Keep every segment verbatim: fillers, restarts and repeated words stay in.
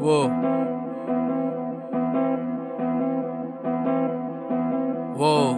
Whoa. Whoa.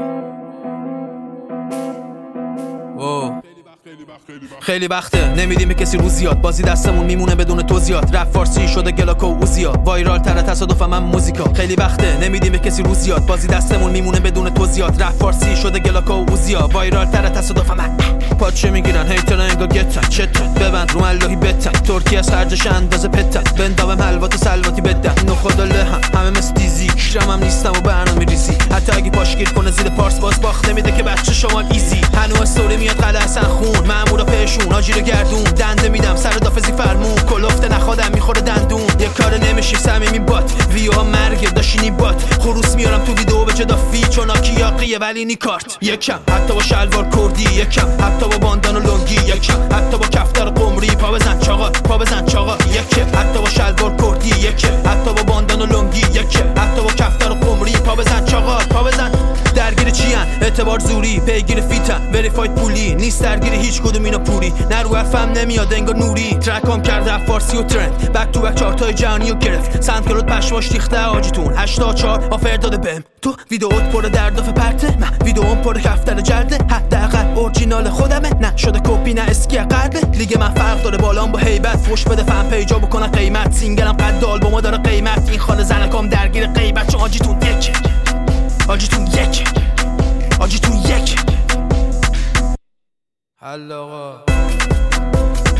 Whoa. خیلی وقته نمیدیم به کسی روزیات، بازی دستمون میمونه بدون توضیحات. رپ فارسی شده گلاکو اوزیا، وایرال تر تصادفم من موزیکا. خیلی وقته نمیدیم به کسی روزیات، بازی دستمون میمونه بدون توضیحات. رپ فارسی شده گلاکو اوزیا، وایرال تر تصادفم من. پاچه میگیرن هیتر انگا گتن چتن، ببند رو ملهی بتن. ترکیه از خرجش اندازه پتن، بنداوم حلوات و سلواتی بدن. نخود و لهم همه مثل دیزی، کشرمم نیستم و برنامه ریزی. حتی اگه پاشگیر کنه زیر پارس باز باخت نمیده که بچه شما ایزی. هنو استوری میاد قلعه حسن خون، مامورا پیشون آجی رو گردون. دنده میدم سر دافزی فرمون، کلفته نخوادم میخوره دندون. یه کار نمیشی صمیمی بات، ویوها مرگه داشینی بات. خروس میارم تو ویدیو به جدا فی، چوناکی یاقیه ولی نی کارت. یکم حتی با شلوار کردی، یکم حتی با باندان و لنگی، یکم حتی با کفتر قمری. پا بزن چاقا پا بزن چاقا، یکم حتی با شلوار کردی، یکم حتی با باندان و لنگی، یکم حتی با کفتر قمری. پا بزن چاقا پا بزن. درگیر چیان اعتبار زوری، پیگیر فیتن وریفاید پولی. نیست درگیر هیچ کدوم اینا پوری، نه رو حرفم نمیاد انگار نوری. ترکام کرده فارسی و ترند، بک تو بک چارتای جهانی و گرفت. سند کلوت پشماش ریخته آجیتون، هشتا چار آفر داده بهم. تو ویدئوت پر درداف پرته، من ویدئوم پر کفتر جلده. حداقل اورجینال خودمه، نه شده کپی نه اسکی قلبه. لیگ من فرق داره بالام با هیبت، فوش بده فن پیجا بکنن قیمت. سینگلم قد آلبوما داره قیمت، این خانه زنکام درگیر غیبت. چون آجیتون یک آجیتون یک آجیتون یک حل آقا.